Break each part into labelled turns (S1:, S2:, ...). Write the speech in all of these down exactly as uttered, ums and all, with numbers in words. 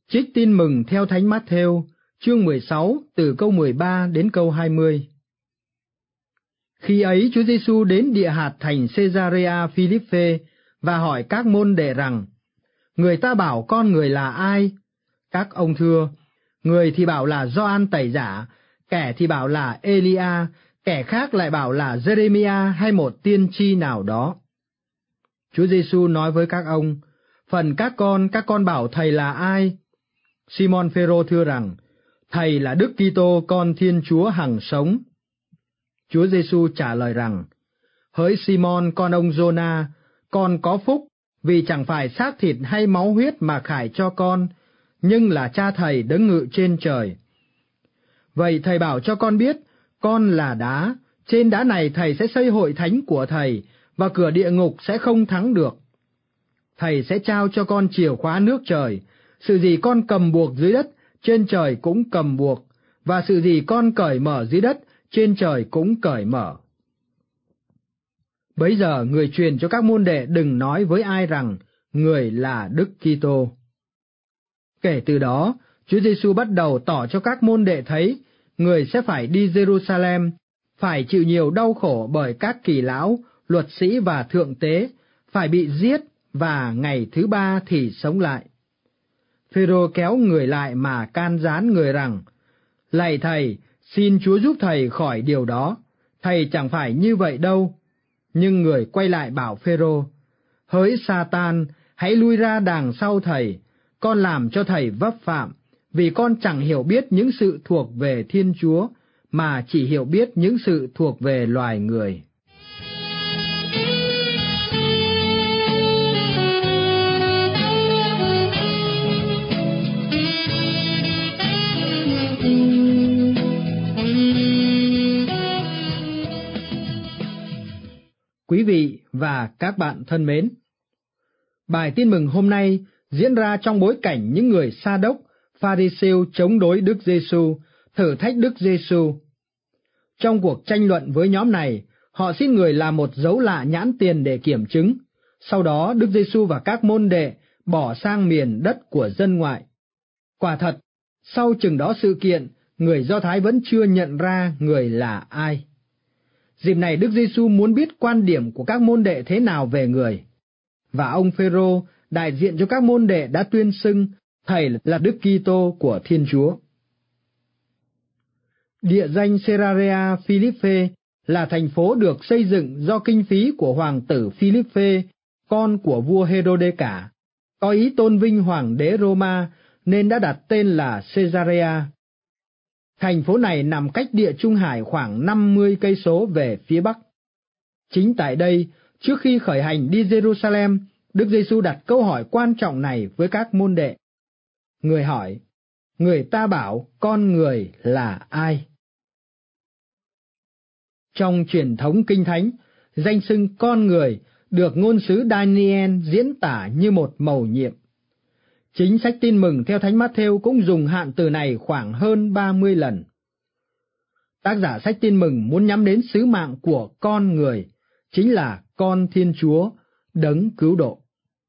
S1: Trích tin mừng theo Thánh Mát-thêu, chương mười sáu, từ câu mười ba đến câu hai mươi. Khi ấy Chúa Giêsu đến địa hạt thành Caesarea Philippe và hỏi các môn đệ rằng: Người ta bảo con người là ai? Các ông thưa: Người thì bảo là Gioan Tẩy Giả, kẻ thì bảo là Elia, kẻ khác lại bảo là Giê-rê-mi-a hay một tiên tri nào đó. Chúa Giêsu nói với các ông: Phần các con, các con bảo thầy là ai? Simon Phêrô thưa rằng: Thầy là Đức Kitô, con Thiên Chúa hằng sống. Chúa Giêsu trả lời rằng: Hỡi Simon con ông Giô-na, con có phúc, vì chẳng phải xác thịt hay máu huyết mà khải cho con, nhưng là Cha thầy đấng ngự trên trời. Vậy thầy bảo cho con biết, con là đá, trên đá này thầy sẽ xây hội thánh của thầy, và cửa địa ngục sẽ không thắng được. Thầy sẽ trao cho con chìa khóa nước trời, sự gì con cầm buộc dưới đất, trên trời cũng cầm buộc, và sự gì con cởi mở dưới đất, trên trời cũng cởi mở. Bấy giờ người truyền cho các môn đệ đừng nói với ai rằng người là Đức Kitô. Kể từ đó, Chúa Giêsu bắt đầu tỏ cho các môn đệ thấy người sẽ phải đi Giê-ru-sa-lem, phải chịu nhiều đau khổ bởi các kỳ lão, luật sĩ và thượng tế, phải bị giết và ngày thứ ba thì sống lại. Phêrô kéo người lại mà can gián người rằng: Lạy thầy, xin Chúa giúp thầy khỏi điều đó, thầy chẳng phải như vậy đâu. Nhưng người quay lại bảo Phêrô: Hỡi Sa-tan, hãy lui ra đằng sau thầy, con làm cho thầy vấp phạm, vì con chẳng hiểu biết những sự thuộc về Thiên Chúa, mà chỉ hiểu biết những sự thuộc về loài người. Quý vị và các bạn thân mến, bài tin mừng hôm nay diễn ra trong bối cảnh những người Sa đốc, Pha-ri-siêu chống đối Đức Giêsu, thử thách Đức Giêsu. Trong cuộc tranh luận với nhóm này, họ xin người làm một dấu lạ nhãn tiền để kiểm chứng. Sau đó Đức Giêsu và các môn đệ bỏ sang miền đất của dân ngoại. Quả thật, sau chừng đó sự kiện, người Do Thái vẫn chưa nhận ra người là ai. Dịp này Đức Giêsu muốn biết quan điểm của các môn đệ thế nào về người. Và ông Phêrô, đại diện cho các môn đệ, đã tuyên xưng thầy là Đức Kitô của Thiên Chúa. Địa danh Caesarea Philippe là thành phố được xây dựng do kinh phí của hoàng tử Philippe, con của vua Hê-rô-đê-cả, có ý tôn vinh hoàng đế Roma nên đã đặt tên là Caesarea. Thành phố này nằm cách Địa Trung Hải khoảng năm mươi cây số về phía bắc. Chính tại đây, trước khi khởi hành đi Giê-ru-sa-lem, Đức Giêsu đặt câu hỏi quan trọng này với các môn đệ. Người hỏi: Người ta bảo con người là ai? Trong truyền thống Kinh Thánh, danh xưng con người được ngôn sứ Daniel diễn tả như một mầu nhiệm. Chính sách tin mừng theo Thánh Mát-thêu cũng dùng hạn từ này khoảng hơn ba mươi lần. Tác giả sách tin mừng muốn nhắm đến sứ mạng của con người, chính là con Thiên Chúa, đấng cứu độ.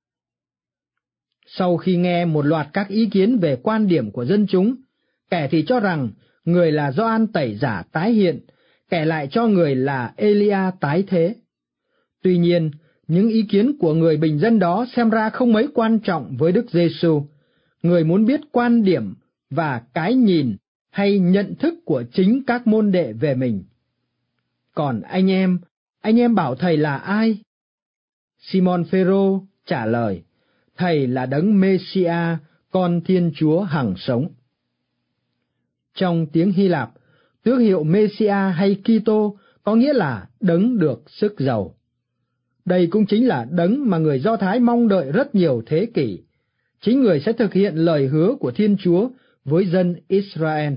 S1: Sau khi nghe một loạt các ý kiến về quan điểm của dân chúng, kẻ thì cho rằng người là Gioan Tẩy Giả tái hiện, kẻ lại cho người là Elia tái thế. Tuy nhiên, những ý kiến của người bình dân đó xem ra không mấy quan trọng với Đức Giêsu. Người muốn biết quan điểm và cái nhìn hay nhận thức của chính các môn đệ về mình. Còn anh em, anh em bảo thầy là ai? Simon Phêrô trả lời: Thầy là đấng Mê-si-a, con Thiên Chúa hằng sống. Trong tiếng Hy Lạp, tước hiệu Mê-si-a hay Kitô có nghĩa là đấng được sức giàu. Đây cũng chính là đấng mà người Do Thái mong đợi rất nhiều thế kỷ. Chính người sẽ thực hiện lời hứa của Thiên Chúa với dân Israel.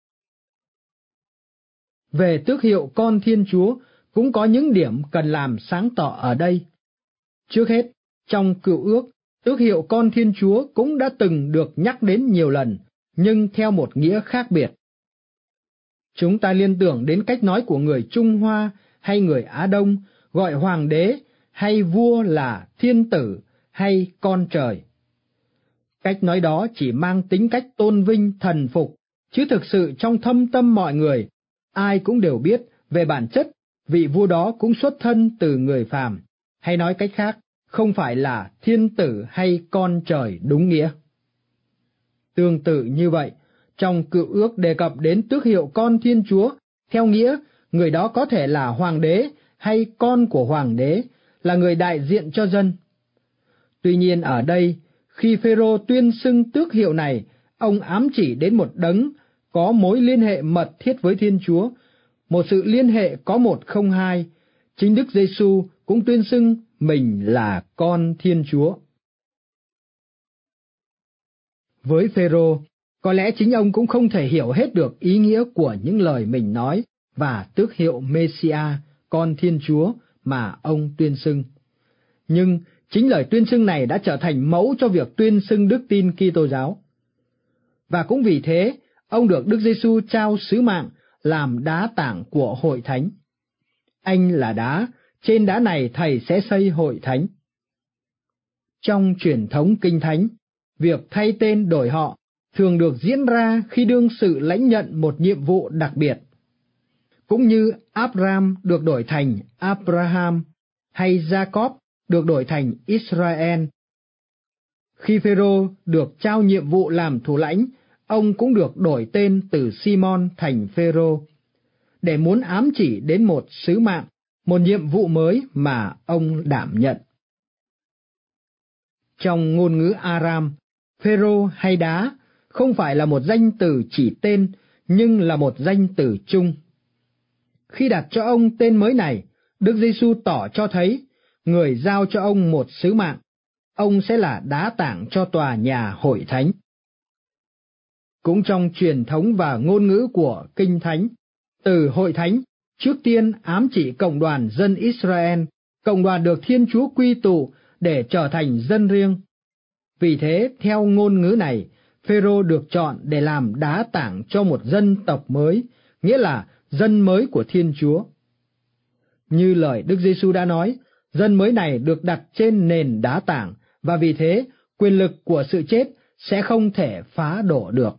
S1: Về tước hiệu con Thiên Chúa cũng có những điểm cần làm sáng tỏ ở đây. Trước hết, trong Cựu Ước, tước hiệu con Thiên Chúa cũng đã từng được nhắc đến nhiều lần, nhưng theo một nghĩa khác biệt. Chúng ta liên tưởng đến cách nói của người Trung Hoa hay người Á Đông, gọi hoàng đế hay vua là thiên tử hay con trời. Cách nói đó chỉ mang tính cách tôn vinh thần phục, chứ thực sự trong thâm tâm mọi người, ai cũng đều biết về bản chất, vị vua đó cũng xuất thân từ người phàm, hay nói cách khác, không phải là thiên tử hay con trời đúng nghĩa. Tương tự như vậy, trong Cựu Ước đề cập đến tước hiệu con Thiên Chúa, theo nghĩa người đó có thể là hoàng đế hay con của hoàng đế, là người đại diện cho dân. Tuy nhiên ở đây, khi Phêrô tuyên xưng tước hiệu này, ông ám chỉ đến một đấng có mối liên hệ mật thiết với Thiên Chúa, một sự liên hệ có một không hai. Chính Đức Giêsu cũng tuyên xưng mình là con Thiên Chúa. Với Phêrô, có lẽ chính ông cũng không thể hiểu hết được ý nghĩa của những lời mình nói và tước hiệu Mêsia, con Thiên Chúa mà ông tuyên xưng. Nhưng chính lời tuyên xưng này đã trở thành mẫu cho việc tuyên xưng đức tin Kitô giáo. Và cũng vì thế, ông được Đức Giêsu trao sứ mạng làm đá tảng của hội thánh. Anh là đá, trên đá này thầy sẽ xây hội thánh. Trong truyền thống Kinh Thánh, việc thay tên đổi họ thường được diễn ra khi đương sự lãnh nhận một nhiệm vụ đặc biệt. Cũng như Abraham được đổi thành Abraham, hay Jacob được đổi thành Israel. Khi Phêrô được trao nhiệm vụ làm thủ lãnh, ông cũng được đổi tên từ Simon thành Phêrô, để muốn ám chỉ đến một sứ mạng, một nhiệm vụ mới mà ông đảm nhận. Trong ngôn ngữ Aram, Phêrô hay đá không phải là một danh từ chỉ tên, nhưng là một danh từ chung. Khi đặt cho ông tên mới này, Đức Giêsu tỏ cho thấy người giao cho ông một sứ mạng, ông sẽ là đá tảng cho tòa nhà hội thánh. Cũng trong truyền thống và ngôn ngữ của Kinh Thánh, từ hội thánh trước tiên ám chỉ cộng đoàn dân Israel, cộng đoàn được Thiên Chúa quy tụ để trở thành dân riêng. Vì thế, theo ngôn ngữ này, Phêrô được chọn để làm đá tảng cho một dân tộc mới, nghĩa là dân mới của Thiên Chúa. Như lời Đức Giêsu đã nói, dân mới này được đặt trên nền đá tảng, và vì thế, quyền lực của sự chết sẽ không thể phá đổ được.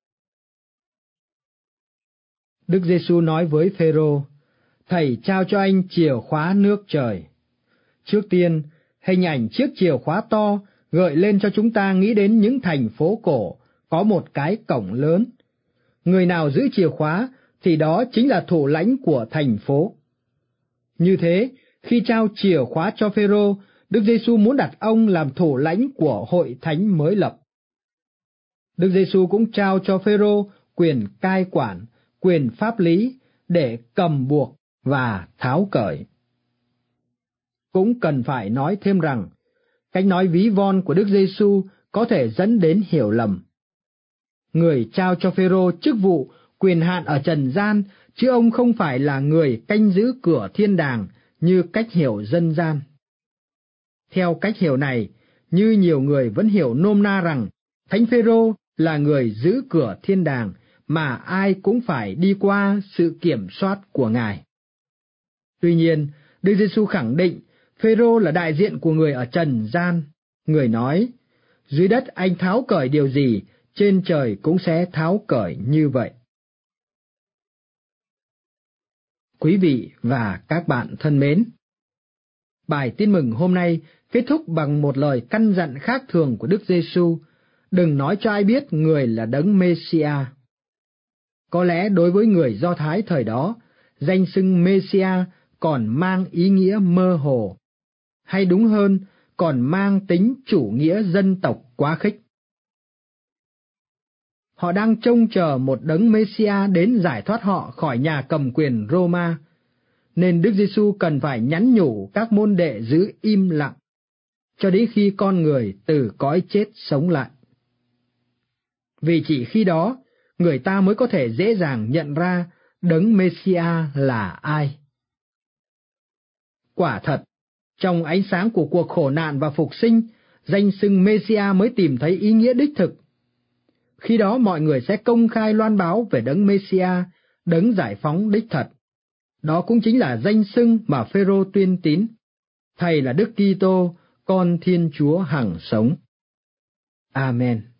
S1: Đức Giêsu nói với Phêrô, thầy trao cho anh chìa khóa nước trời. Trước tiên, hình ảnh chiếc chìa khóa to gợi lên cho chúng ta nghĩ đến những thành phố cổ, có một cái cổng lớn. Người nào giữ chìa khóa thì đó chính là thủ lãnh của thành phố. Như thế, khi trao chìa khóa cho Phêrô, Đức Giêsu muốn đặt ông làm thủ lãnh của hội thánh mới lập. Đức Giêsu cũng trao cho Phêrô quyền cai quản, quyền pháp lý để cầm buộc và tháo cởi. Cũng cần phải nói thêm rằng, cách nói ví von của Đức Giêsu có thể dẫn đến hiểu lầm. Người trao cho Phêrô chức vụ, quyền hạn ở trần gian, chứ ông không phải là người canh giữ cửa thiên đàng như cách hiểu dân gian. Theo cách hiểu này, như nhiều người vẫn hiểu nôm na rằng Thánh Phêrô là người giữ cửa thiên đàng mà ai cũng phải đi qua sự kiểm soát của Ngài. Tuy nhiên, Đức Giêsu khẳng định Phêrô là đại diện của người ở trần gian. Người nói, dưới đất anh tháo cởi điều gì, trên trời cũng sẽ tháo cởi như vậy. Quý vị và các bạn thân mến, bài tin mừng hôm nay kết thúc bằng một lời căn dặn khác thường của Đức Giêsu: đừng nói cho ai biết người là đấng Mêsia. Có lẽ đối với người Do Thái thời đó, danh xưng Mêsia còn mang ý nghĩa mơ hồ, hay đúng hơn, còn mang tính chủ nghĩa dân tộc quá khích. Họ đang trông chờ một đấng Mêsia đến giải thoát họ khỏi nhà cầm quyền Roma, nên Đức Giêsu cần phải nhắn nhủ các môn đệ giữ im lặng, cho đến khi con người từ cõi chết sống lại. Vì chỉ khi đó, người ta mới có thể dễ dàng nhận ra đấng Mêsia là ai. Quả thật, trong ánh sáng của cuộc khổ nạn và phục sinh, danh xưng Mêsia mới tìm thấy ý nghĩa đích thực. Khi đó mọi người sẽ công khai loan báo về đấng Mêsia, đấng giải phóng đích thật. Đó cũng chính là danh xưng mà Phêrô tuyên tín: Thầy là Đức Kitô, con Thiên Chúa hằng sống. Amen.